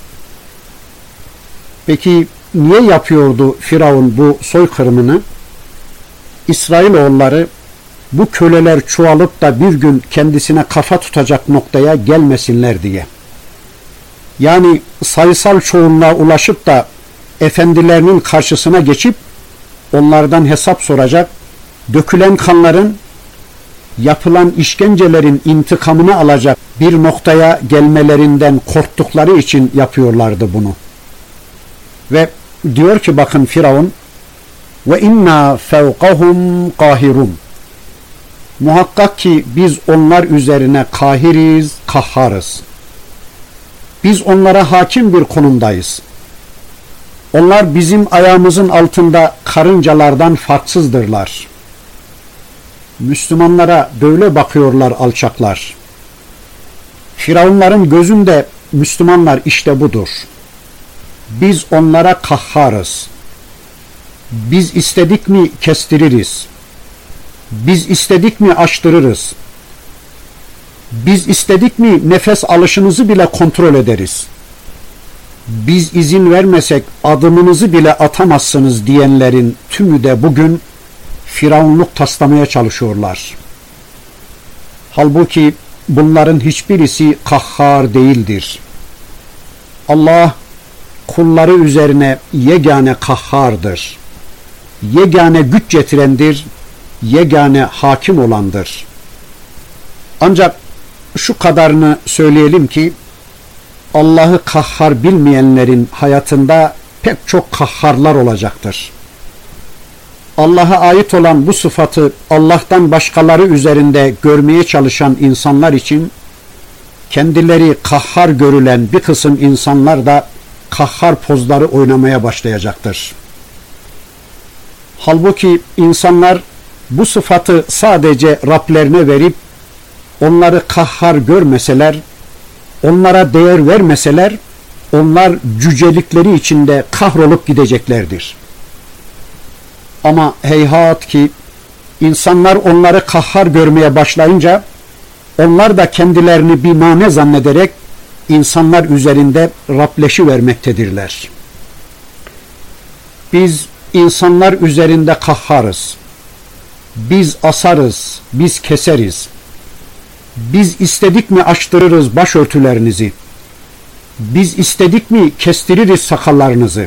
Peki niye yapıyordu Firavun bu soykırımını? İsrailoğulları bu köleler çoğalıp da bir gün kendisine kafa tutacak noktaya gelmesinler diye. Yani sayısal çoğunluğa ulaşıp da efendilerinin karşısına geçip onlardan hesap soracak, dökülen kanların, yapılan işkencelerin intikamını alacak bir noktaya gelmelerinden korktukları için yapıyorlardı bunu. Ve diyor ki bakın Firavun, ve inna fevkahum kahirun. Muhakkak ki biz onlar üzerine kahiriz, kahharız. Biz onlara hakim bir konumdayız. Onlar bizim ayağımızın altında karıncalardan farksızdırlar. Müslümanlara böyle bakıyorlar alçaklar. Firavunların gözünde Müslümanlar işte budur. Biz onlara kahharız. Biz istedik mi kestiririz. Biz istedik mi açtırırız. Biz istedik mi nefes alışınızı bile kontrol ederiz. Biz izin vermesek adımınızı bile atamazsınız diyenlerin tümü de bugün firavunluk taslamaya çalışıyorlar. Halbuki bunların hiçbirisi kahhar değildir. Allah kulları üzerine yegane kahhardır. Yegane güç getirendir, yegane hakim olandır. Ancak şu kadarını söyleyelim ki Allah'ı kahhar bilmeyenlerin hayatında pek çok kahharlar olacaktır. Allah'a ait olan bu sıfatı Allah'tan başkaları üzerinde görmeye çalışan insanlar için kendileri kahhar görülen bir kısım insanlar da kahhar pozları oynamaya başlayacaktır. Halbuki insanlar bu sıfatı sadece Rablerine verip onları kahhar görmeseler, onlara değer vermeseler, onlar cücelikleri içinde kahrolup gideceklerdir. Ama heyhat ki insanlar onları kahhar görmeye başlayınca onlar da kendilerini bir mane zannederek insanlar üzerinde Rableşi vermektedirler. Biz insanlar üzerinde kahharız. Biz asarız, biz keseriz. Biz istedik mi açtırırız başörtülerinizi. Biz istedik mi kestiririz sakallarınızı.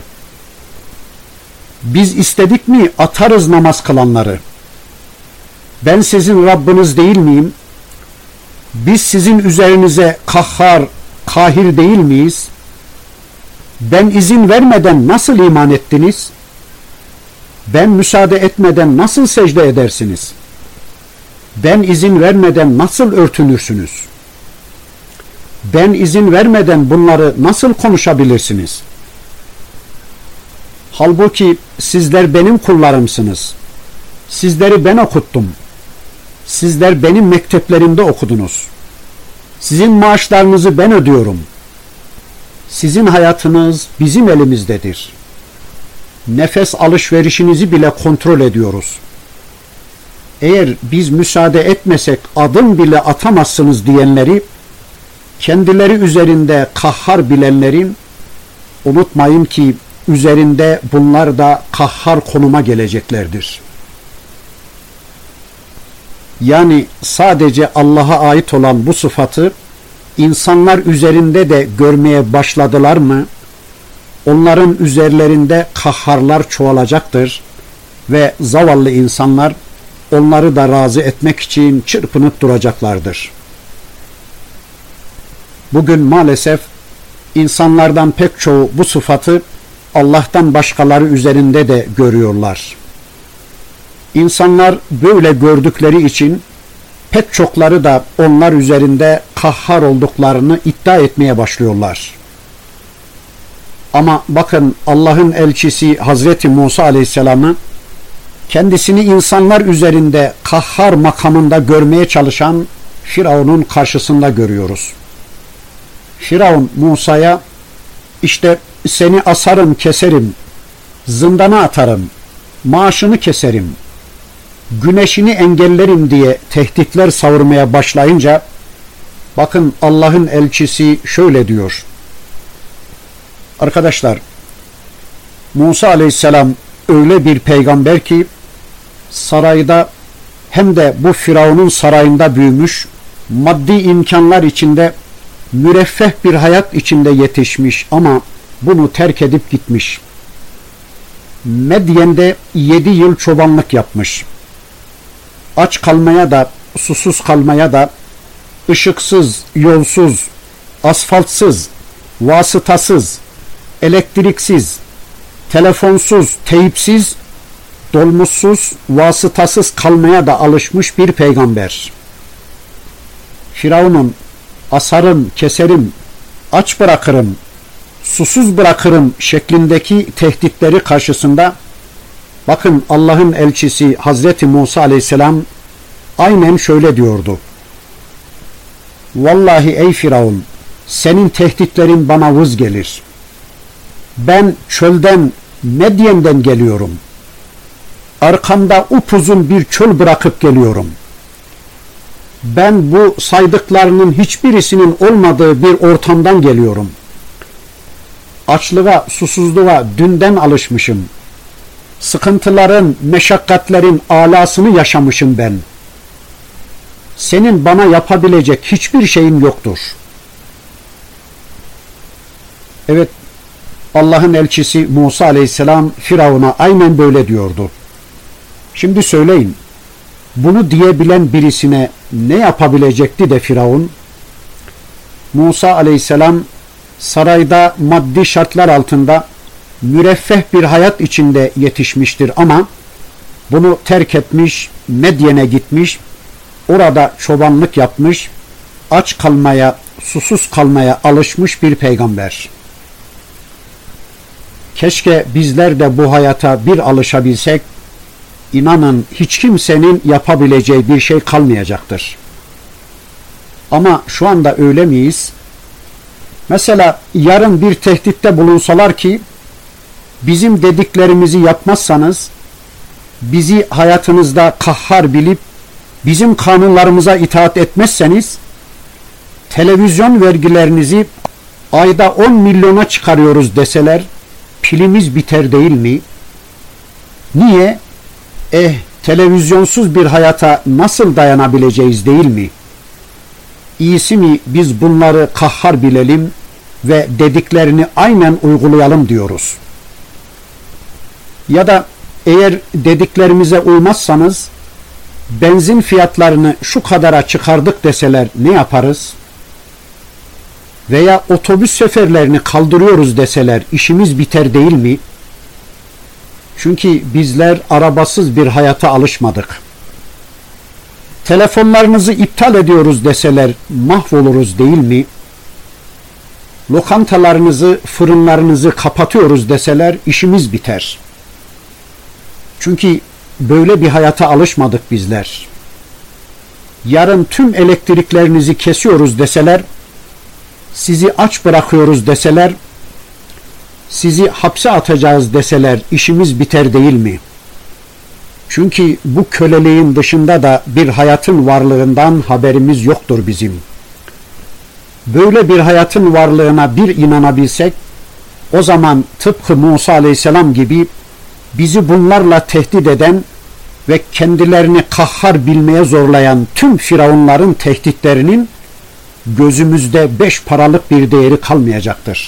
Biz istedik mi atarız namaz kılanları. Ben sizin Rabbiniz değil miyim? Biz sizin üzerinize kahhar, kahir değil miyiz? Ben izin vermeden nasıl iman ettiniz? Ben müsaade etmeden nasıl secde edersiniz? Ben izin vermeden nasıl örtünürsünüz? Ben izin vermeden bunları nasıl konuşabilirsiniz? Halbuki sizler benim kullarımsınız. Sizleri ben okuttum. Sizler benim mekteplerimde okudunuz. Sizin maaşlarınızı ben ödüyorum. Sizin hayatınız bizim elimizdedir. Nefes alışverişinizi bile kontrol ediyoruz. Eğer biz müsaade etmesek adım bile atamazsınız diyenleri, kendileri üzerinde kahhar bilenlerin, unutmayın ki üzerinde bunlar da kahhar konuma geleceklerdir. Yani sadece Allah'a ait olan bu sıfatı insanlar üzerinde de görmeye başladılar mı, onların üzerlerinde kahharlar çoğalacaktır ve zavallı insanlar onları da razı etmek için çırpınıp duracaklardır. Bugün maalesef insanlardan pek çoğu bu sıfatı Allah'tan başkaları üzerinde de görüyorlar. İnsanlar böyle gördükleri için pek çokları da onlar üzerinde kahhar olduklarını iddia etmeye başlıyorlar. Ama bakın Allah'ın elçisi Hazreti Musa Aleyhisselam'ı kendisini insanlar üzerinde kahhar makamında görmeye çalışan Firavun'un karşısında görüyoruz. Firavun Musa'ya işte seni asarım, keserim, zindana atarım, maaşını keserim, güneşini engellerim diye tehditler savurmaya başlayınca bakın Allah'ın elçisi şöyle diyor. Arkadaşlar, Musa Aleyhisselam öyle bir peygamber ki sarayda hem de bu Firavun'un sarayında büyümüş, maddi imkanlar içinde müreffeh bir hayat içinde yetişmiş ama bunu terk edip gitmiş. Medyen'de yedi yıl çobanlık yapmış. Aç kalmaya da, susuz kalmaya da, ışıksız, yolsuz, asfaltsız, vasıtasız, elektriksiz, telefonsuz, teyipsiz, dolmuşsuz, vasıtasız kalmaya da alışmış bir peygamber. Firavun'un asarım, keserim, aç bırakırım, susuz bırakırım şeklindeki tehditleri karşısında bakın Allah'ın elçisi Hazreti Musa Aleyhisselam aynen şöyle diyordu. Vallahi ey Firavun, senin tehditlerin bana vız gelir. Ben çölden, Medyen'den geliyorum. Arkamda upuzun bir çöl bırakıp geliyorum. Ben bu saydıklarının hiçbirisinin olmadığı bir ortamdan geliyorum. Açlığa, susuzluğa dünden alışmışım. Sıkıntıların, meşakkatlerin alasını yaşamışım ben. Senin bana yapabilecek hiçbir şeyin yoktur. Evet, Allah'ın elçisi Musa Aleyhisselam Firavun'a aynen böyle diyordu. Şimdi söyleyin, bunu diyebilen birisine ne yapabilecekti de Firavun? Musa Aleyhisselam sarayda maddi şartlar altında müreffeh bir hayat içinde yetişmiştir ama bunu terk etmiş, Medyen'e gitmiş, orada çobanlık yapmış, aç kalmaya, susuz kalmaya alışmış bir peygamber. Keşke bizler de bu hayata bir alışabilsek, inanın hiç kimsenin yapabileceği bir şey kalmayacaktır. Ama şu anda öyle miyiz? Mesela yarın bir tehditte bulunsalar ki, bizim dediklerimizi yapmazsanız, bizi hayatınızda kahhar bilip, bizim kanunlarımıza itaat etmezseniz, televizyon vergilerinizi ayda on milyona çıkarıyoruz deseler, pilimiz biter değil mi? Niye? Eh, televizyonsuz bir hayata nasıl dayanabileceğiz değil mi? İyisi mi biz bunları kahhar bilelim ve dediklerini aynen uygulayalım diyoruz. Ya da eğer dediklerimize uymazsanız, benzin fiyatlarını şu kadara çıkardık deseler ne yaparız? Veya otobüs seferlerini kaldırıyoruz deseler işimiz biter değil mi? Çünkü bizler arabasız bir hayata alışmadık. Telefonlarınızı iptal ediyoruz deseler mahvoluruz değil mi? Lokantalarınızı, fırınlarınızı kapatıyoruz deseler işimiz biter. Çünkü böyle bir hayata alışmadık bizler. Yarın tüm elektriklerinizi kesiyoruz deseler, sizi aç bırakıyoruz deseler, sizi hapse atacağız deseler işimiz biter değil mi? Çünkü bu köleliğin dışında da bir hayatın varlığından haberimiz yoktur bizim. Böyle bir hayatın varlığına bir inanabilsek, o zaman tıpkı Musa Aleyhisselam gibi bizi bunlarla tehdit eden ve kendilerini kahhar bilmeye zorlayan tüm firavunların tehditlerinin gözümüzde beş paralık bir değeri kalmayacaktır.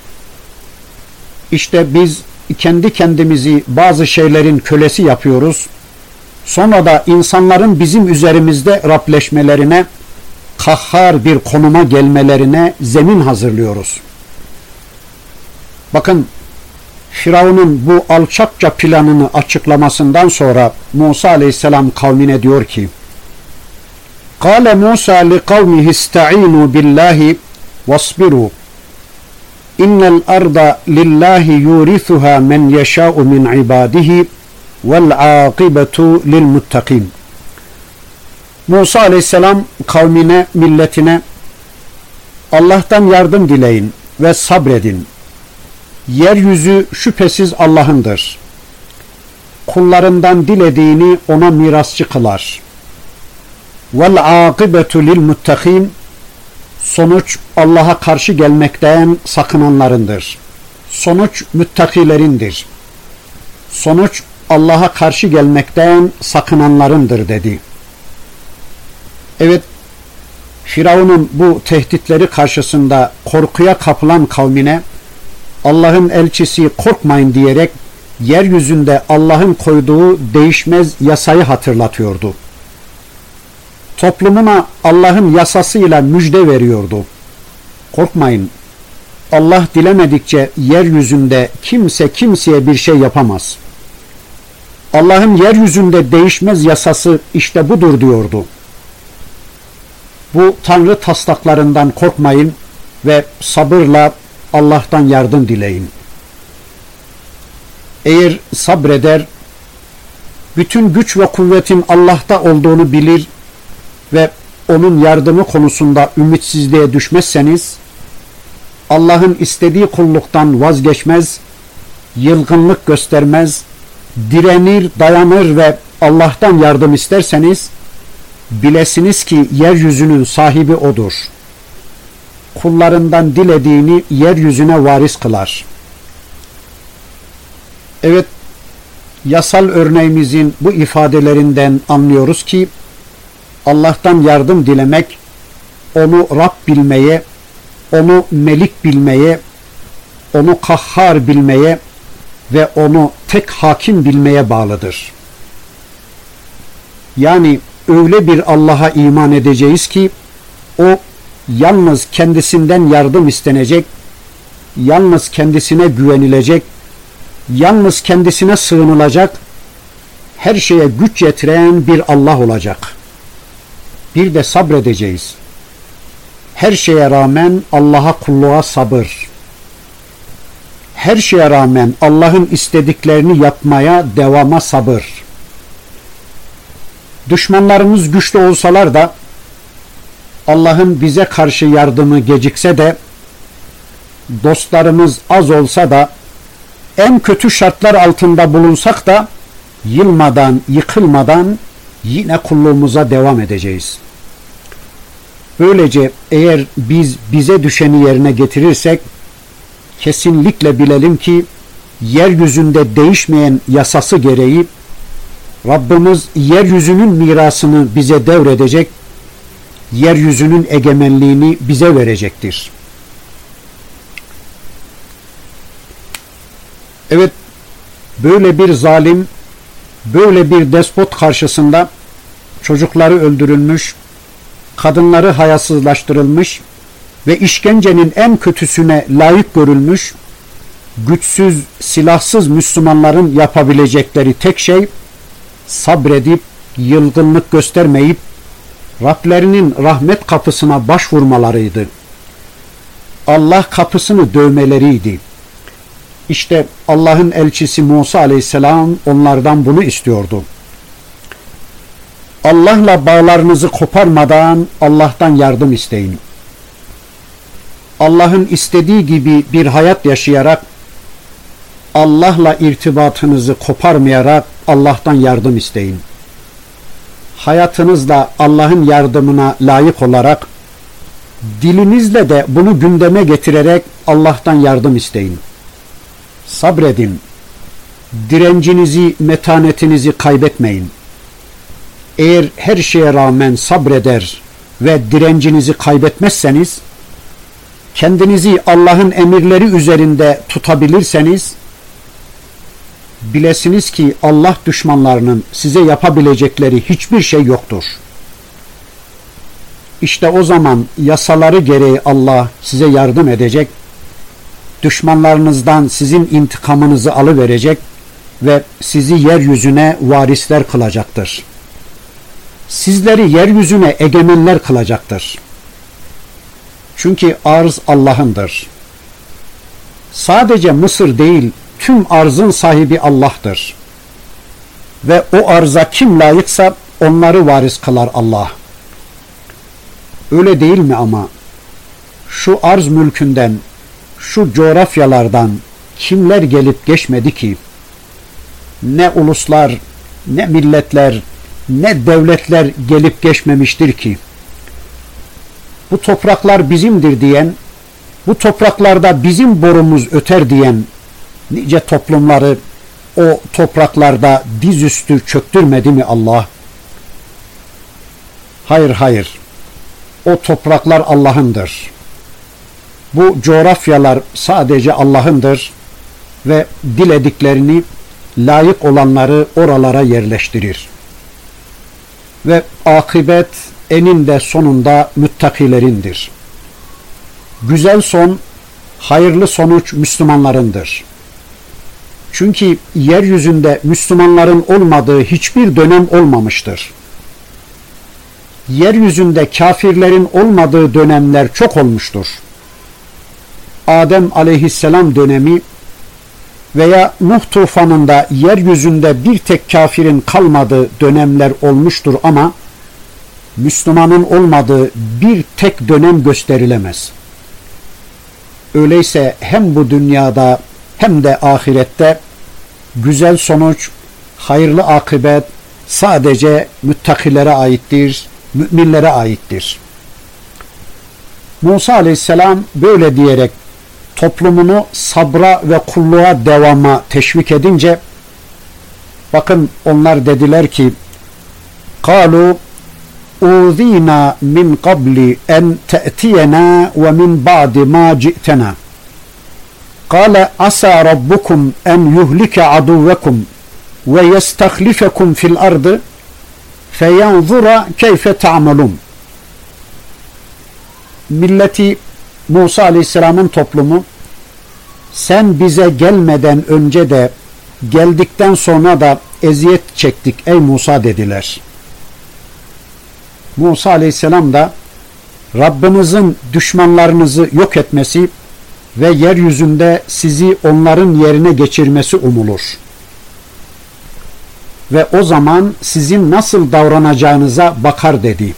İşte biz kendi kendimizi bazı şeylerin kölesi yapıyoruz. Sonra da insanların bizim üzerimizde Rableşmelerine, kahhar bir konuma gelmelerine zemin hazırlıyoruz. Bakın, Firavun'un bu alçakça planını açıklamasından sonra Musa Aleyhisselam kavmine diyor ki, قال موسى لقومه استعينوا بالله واصبروا إن الأرض لله يورثها من يشاء من عباده والعاقبة للمتقين. Musa Aleyhisselam kavmine, milletine Allah'tan yardım dileyin ve sabredin. Yeryüzü şüphesiz Allah'ındır. Kullarından dilediğini ona mirasçı kılar. Vel akibetu lil muttakin. Sonuç Allah'a karşı gelmekten sakınanlarındır. Sonuç müttakilerindir. Sonuç Allah'a karşı gelmekten sakınanlarındır dedi. Evet, Firavun'un bu tehditleri karşısında korkuya kapılan kavmine Allah'ın elçisi korkmayın diyerek yeryüzünde Allah'ın koyduğu değişmez yasayı hatırlatıyordu. Toplumuna Allah'ın yasasıyla müjde veriyordu. Korkmayın, Allah dilemedikçe yeryüzünde kimse kimseye bir şey yapamaz. Allah'ın yeryüzünde değişmez yasası işte budur diyordu. Bu Tanrı taslaklarından korkmayın ve sabırla Allah'tan yardım dileyin. Eğer sabreder, bütün güç ve kuvvetin Allah'ta olduğunu bilir ve onun yardımı konusunda ümitsizliğe düşmezseniz, Allah'ın istediği kulluktan vazgeçmez, yılgınlık göstermez, direnir, dayanır ve Allah'tan yardım isterseniz, bilesiniz ki yeryüzünün sahibi O'dur. Kullarından dilediğini yeryüzüne varis kılar. Evet, yasal örneğimizin bu ifadelerinden anlıyoruz ki, Allah'tan yardım dilemek, onu Rab bilmeye, onu Melik bilmeye, onu Kahhar bilmeye ve onu tek hakim bilmeye bağlıdır. Yani öyle bir Allah'a iman edeceğiz ki, o yalnız kendisinden yardım istenecek, yalnız kendisine güvenilecek, yalnız kendisine sığınılacak, her şeye güç yetiren bir Allah olacak. Bir de sabredeceğiz. Her şeye rağmen Allah'a kulluğa sabır. Her şeye rağmen Allah'ın istediklerini yapmaya devama sabır. Düşmanlarımız güçlü olsalar da, Allah'ın bize karşı yardımı gecikse de, dostlarımız az olsa da, en kötü şartlar altında bulunsak da, yılmadan, yıkılmadan yine kulluğumuza devam edeceğiz. Böylece eğer biz bize düşeni yerine getirirsek, kesinlikle bilelim ki yeryüzünde değişmeyen yasası gereği Rabbimiz yeryüzünün mirasını bize devredecek, yeryüzünün egemenliğini bize verecektir. Evet, böyle bir zalim, böyle bir despot karşısında çocukları öldürülmüş, kadınları hayasızlaştırılmış ve işkencenin en kötüsüne layık görülmüş, güçsüz, silahsız Müslümanların yapabilecekleri tek şey, sabredip, yılgınlık göstermeyip, Rablerinin rahmet kapısına başvurmalarıydı. Allah kapısını dövmeleriydi. İşte Allah'ın elçisi Musa aleyhisselam onlardan bunu istiyordu. Allah'la bağlarınızı koparmadan Allah'tan yardım isteyin. Allah'ın istediği gibi bir hayat yaşayarak, Allah'la irtibatınızı koparmayarak Allah'tan yardım isteyin. Hayatınızla Allah'ın yardımına layık olarak, dilinizle de bunu gündeme getirerek Allah'tan yardım isteyin. Sabredin. Direncinizi, metanetinizi kaybetmeyin. Eğer her şeye rağmen sabreder ve direncinizi kaybetmezseniz, kendinizi Allah'ın emirleri üzerinde tutabilirseniz, bilesiniz ki Allah düşmanlarının size yapabilecekleri hiçbir şey yoktur. İşte o zaman yasaları gereği Allah size yardım edecek, düşmanlarınızdan sizin intikamınızı alıverecek ve sizi yeryüzüne varisler kılacaktır. Sizleri yeryüzüne egemenler kılacaktır. Çünkü arz Allah'ındır. Sadece Mısır değil, tüm arzın sahibi Allah'tır. Ve o arza kim layıksa onları varis kılar Allah. Öyle değil mi ama? Şu arz mülkünden, şu coğrafyalardan kimler gelip geçmedi ki? Ne uluslar, ne milletler, ne devletler gelip geçmemiştir ki? Bu topraklar bizimdir diyen, bu topraklarda bizim borumuz öter diyen nice toplumları o topraklarda dizüstü çöktürmedi mi Allah? Hayır, hayır. O topraklar Allah'ındır. Bu coğrafyalar sadece Allah'ındır ve dilediklerini, layık olanları oralara yerleştirir. Ve akıbet eninde sonunda müttakilerindir. Güzel son, hayırlı sonuç Müslümanlarındır. Çünkü yeryüzünde Müslümanların olmadığı hiçbir dönem olmamıştır. Yeryüzünde kafirlerin olmadığı dönemler çok olmuştur. Adem aleyhisselam dönemi veya Nuh tufanında yeryüzünde bir tek kafirin kalmadığı dönemler olmuştur ama Müslümanın olmadığı bir tek dönem gösterilemez. Öyleyse hem bu dünyada hem de ahirette güzel sonuç, hayırlı akıbet sadece müttakilere aittir, müminlere aittir. Musa aleyhisselam böyle diyerek toplumunu sabra ve kulluğa devama teşvik edince, bakın onlar dediler ki, قَالُوا اُذ۪ينَا مِنْ قَبْلِ اَنْ تَأْتِيَنَا وَمِنْ بَعْدِ مَا جِئْتَنَا قَالَ عَسَى رَبُّكُمْ اَنْ يُهْلِكَ عَدُوَّكُمْ وَيَسْتَخْلِفَكُمْ فِي الْأَرْضِ فَيَنْظُرَ كَيْفَ تَعْمَلُونَ. Milleti Musa Aleyhisselam'ın toplumu, sen bize gelmeden önce de geldikten sonra da eziyet çektik ey Musa dediler. Musa aleyhisselam da Rabbinizin düşmanlarınızı yok etmesi ve yeryüzünde sizi onların yerine geçirmesi umulur. Ve o zaman sizin nasıl davranacağınıza bakar dedi.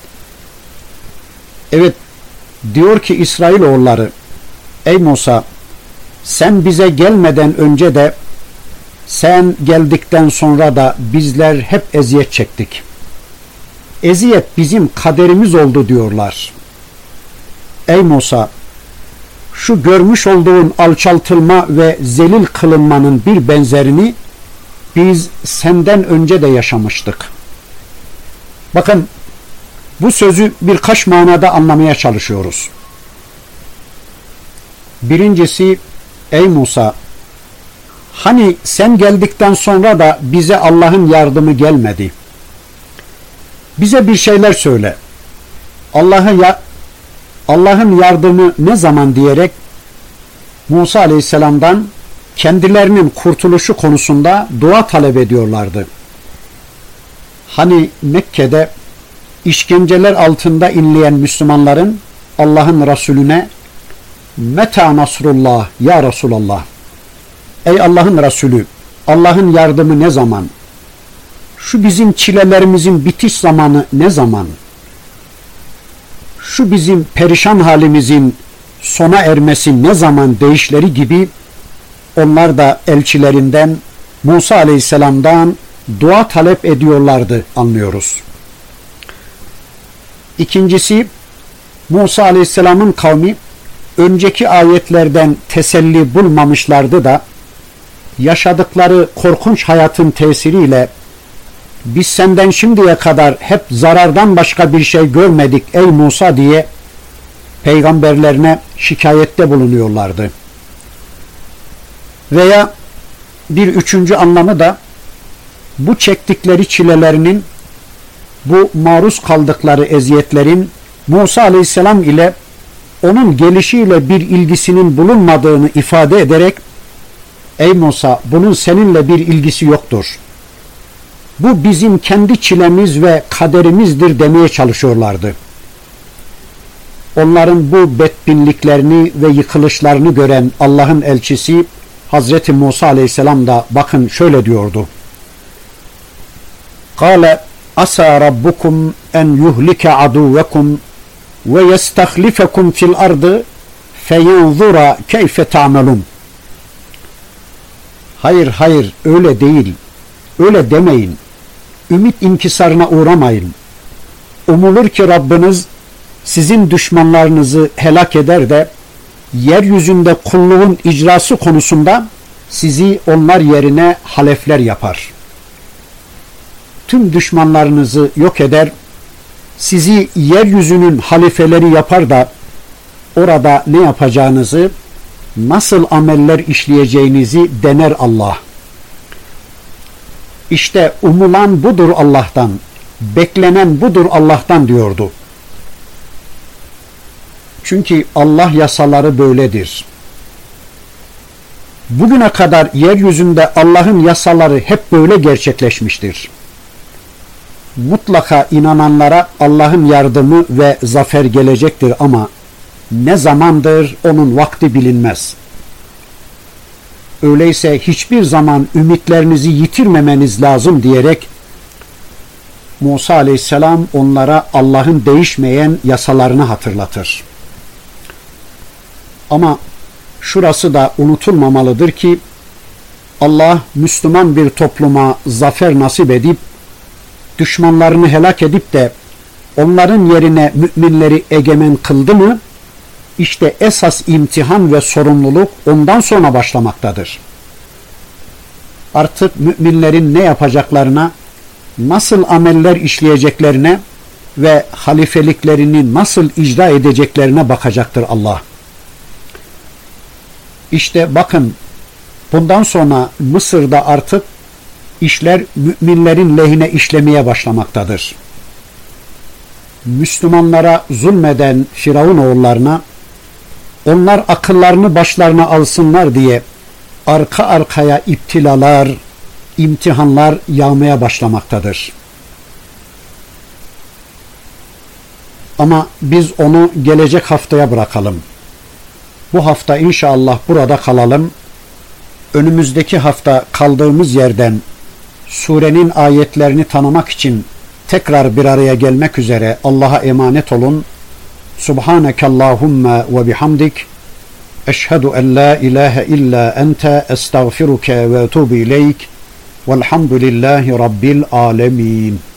Evet, diyor ki İsrailoğulları, ey Musa, sen bize gelmeden önce de sen geldikten sonra da bizler hep eziyet çektik. Eziyet bizim kaderimiz oldu diyorlar. Ey Musa, şu görmüş olduğun alçaltılma ve zelil kılınmanın bir benzerini biz senden önce de yaşamıştık. Bakın, bu sözü birkaç manada anlamaya çalışıyoruz. Birincisi, ey Musa, hani sen geldikten sonra da bize Allah'ın yardımı gelmedi? Bize bir şeyler söyle. Allah'ı ya Allah'ın yardımı ne zaman diyerek Musa Aleyhisselam'dan kendilerinin kurtuluşu konusunda dua talep ediyorlardı. Hani Mekke'de işkenceler altında inleyen Müslümanların Allah'ın Resulüne "Meta nasrullah ya Resulallah." Ey Allah'ın Resulü, Allah'ın yardımı ne zaman? Şu bizim çilelerimizin bitiş zamanı ne zaman? Şu bizim perişan halimizin sona ermesi ne zaman deyişleri gibi onlar da elçilerinden Musa Aleyhisselam'dan dua talep ediyorlardı anlıyoruz. İkincisi, Musa Aleyhisselam'ın kavmi önceki ayetlerden teselli bulmamışlardı da yaşadıkları korkunç hayatın tesiriyle biz senden şimdiye kadar hep zarardan başka bir şey görmedik ey Musa diye peygamberlerine şikayette bulunuyorlardı. Veya bir üçüncü anlamı da bu çektikleri çilelerinin, bu maruz kaldıkları eziyetlerin Musa Aleyhisselam ile onun gelişiyle bir ilgisinin bulunmadığını ifade ederek ey Musa, bunun seninle bir ilgisi yoktur. Bu bizim kendi çilemiz ve kaderimizdir demeye çalışıyorlardı. Onların bu bedbinliklerini ve yıkılışlarını gören Allah'ın elçisi Hazreti Musa Aleyhisselam da bakın şöyle diyordu. Kâle asâ rabbukum en yuhlike aduvvekum ve yestahlifekum fil ardı feyanzura keyfe ta'melun. Hayır hayır öyle değil. Öyle demeyin. Ümit inkisarına uğramayın. Umulur ki Rabbiniz sizin düşmanlarınızı helak eder de yeryüzünde kulluğun icrası konusunda sizi onlar yerine halefler yapar. Tüm düşmanlarınızı yok eder, sizi yeryüzünün halifeleri yapar da orada ne yapacağınızı, nasıl ameller işleyeceğinizi dener Allah. İşte umulan budur Allah'tan, beklenen budur Allah'tan diyordu. Çünkü Allah yasaları böyledir. Bugüne kadar yeryüzünde Allah'ın yasaları hep böyle gerçekleşmiştir. Mutlaka inananlara Allah'ın yardımı ve zafer gelecektir ama ne zamandır onun vakti bilinmez. Öyleyse hiçbir zaman ümitlerinizi yitirmemeniz lazım diyerek Musa Aleyhisselam onlara Allah'ın değişmeyen yasalarını hatırlatır. Ama şurası da unutulmamalıdır ki Allah Müslüman bir topluma zafer nasip edip düşmanlarını helak edip de onların yerine müminleri egemen kıldı mı, İşte esas imtihan ve sorumluluk ondan sonra başlamaktadır. Artık müminlerin ne yapacaklarına, nasıl ameller işleyeceklerine ve halifeliklerini nasıl icra edeceklerine bakacaktır Allah. İşte bakın, bundan sonra Mısır'da artık işler müminlerin lehine işlemeye başlamaktadır. Müslümanlara zulmeden Firavun oğullarına, onlar akıllarını başlarına alsınlar diye arka arkaya iptilalar, imtihanlar yağmaya başlamaktadır. Ama biz onu gelecek haftaya bırakalım. Bu hafta inşallah burada kalalım. Önümüzdeki hafta kaldığımız yerden surenin ayetlerini tanımak için tekrar bir araya gelmek üzere Allah'a emanet olun. Subhanekallahumma ve bihamdik. Eşhedü en la ilahe illa ente estağfiruke ve etubu ileyk. Velhamdülillahi Rabbil alemin.